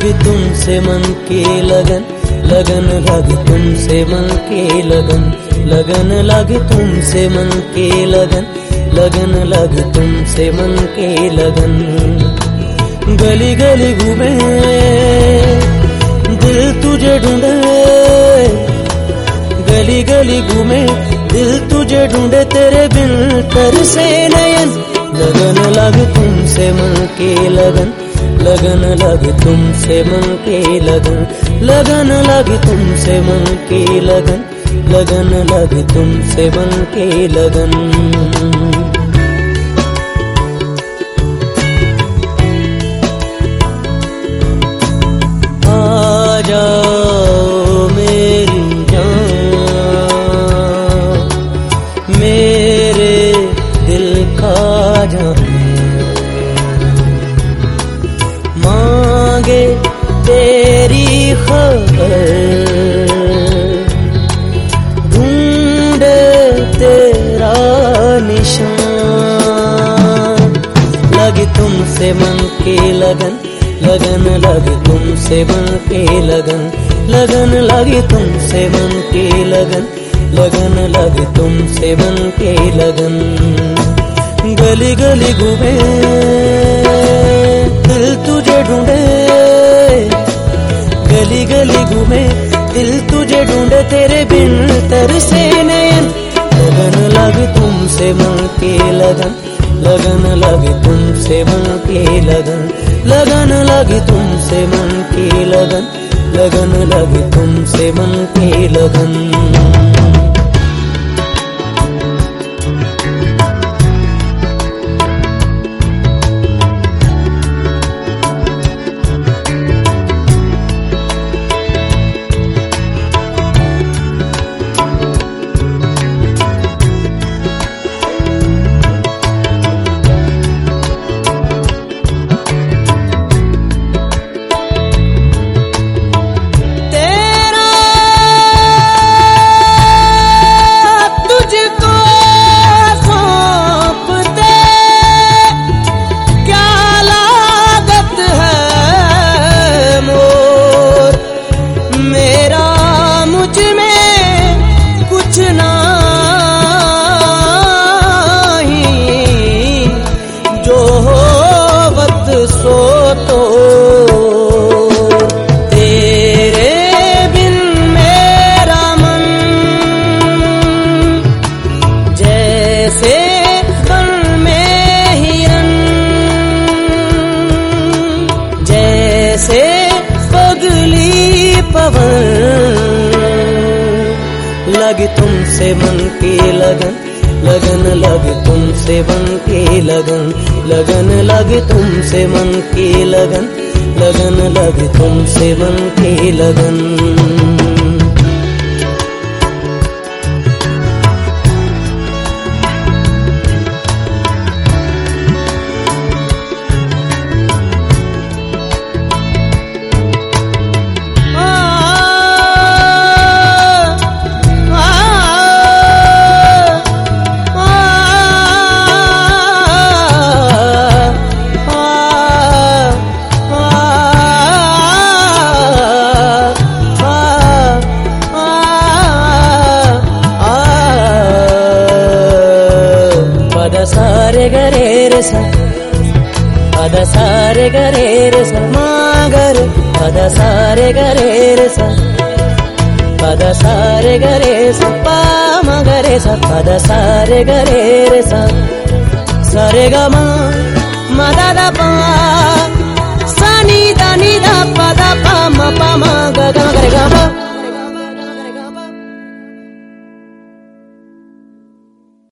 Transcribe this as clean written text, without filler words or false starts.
लगी तुमसे मन की लगन, लगन लगी तुमसे मन की लगन, लगन लगी तुमसे मन की लगन, लगन लगी तुमसे मन की लगन। गली गली घूमे दिल तुझे ढूंढे, गली गली घूमे दिल तुझे ढूंढे, तेरे बिन तरसे नयन। लगन लगी तुमसे मन की लगन, लगन लगी तुमसे मन की लगन, लगन लगी तुमसे मन की लगन, लगन लगी तुमसे मन की लगन। आ जाओ मेरी जान, मेरे दिल का जान, मांगे तेरी खबर, ढूंढे तेरा निशान। लगी तुमसे मन की लगन, लगन लगी तुमसे मन की लगन, लगन लगी तुमसे मन की लगन, लगन लगी तुमसे मन की लगन। गली गली घूमे दिल तुझे ढूंढे, गली गली घूमे दिल तुझे ढूंढे, तेरे बिन तरसे नयन। लगन लगी तुमसे मन की लगन, लगन लगी तुमसे मन की लगन, लगन लगी तुमसे मन की लगन, लगन लगी तुमसे मन की लगन। लगी तुमसे मन की लगन, लगन लगी तुमसे मन की लगन, लगन लगी तुमसे मन की लगन, लगन लगी तुमसे मन की लगन। सारे गरे रे सा, पदा सारे गरे रे सा, मागर पदा सारे गरे रे सा, पदा सारे गरे सा, पा मगरे सा, पदा सारे गरे रे सा, सारे ग म दा दा पा, सा नी दा पदा पा म ग ग ग रे ग म।